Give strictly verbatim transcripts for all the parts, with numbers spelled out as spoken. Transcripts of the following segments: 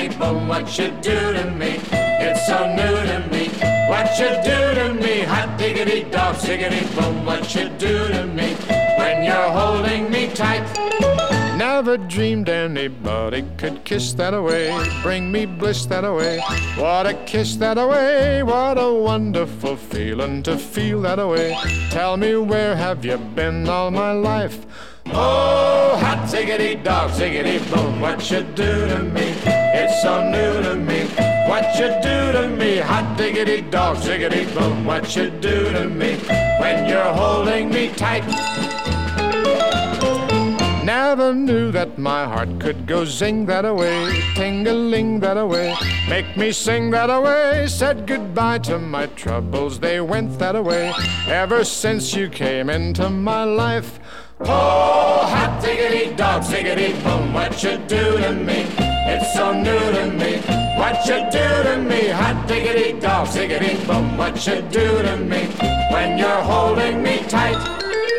diggity boom, what you do to me? It's so new to me. What you do to me? Hot diggity dog, diggity boom, what you do to me? When you're holding me tight. Never dreamed anybody could kiss that away, bring me bliss that away. What a kiss that away, what a wonderful feeling to feel that away. Tell me, where have you been all my life? Oh, hot ziggity dog, ziggity boom, what you do to me? It's so new to me. What you do to me? Hot diggity dog, ziggity boom, what you do to me? When you're holding me tight. Never knew that my heart could go zing that away, ting-a-ling that away, make me sing that away. Said goodbye to my troubles, they went that away. Ever since you came into my life. Oh, hot diggity dog, ziggity boom, what you do to me? It's so new to me. What you do to me? Hot diggity dog, ziggity boom, what you do to me? When you're holding me tight.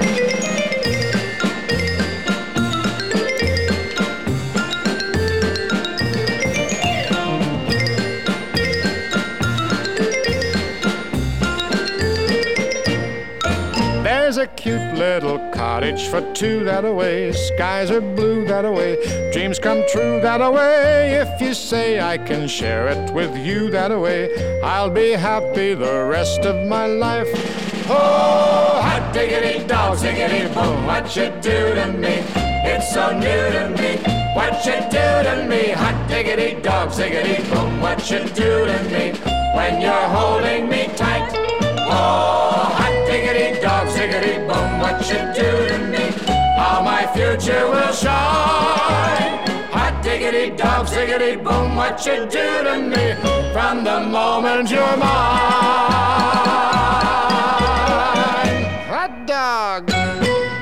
There's a cute little cottage for two that away. Skies are blue that away. Dreams come true that away. If you say I can share it with you that away, I'll be happy the rest of my life. Oh, hot diggity dog, ziggity boom, what you do to me? It's so new to me. What you do to me? Hot diggity dog, ziggity boom, what you do to me? When you're holding me tight. Oh, hot diggity dog, ziggity boom, what you do to me? How my future will shine. Hot diggity dog, ziggity boom, what you do to me? From the moment you're mine. Hot dog.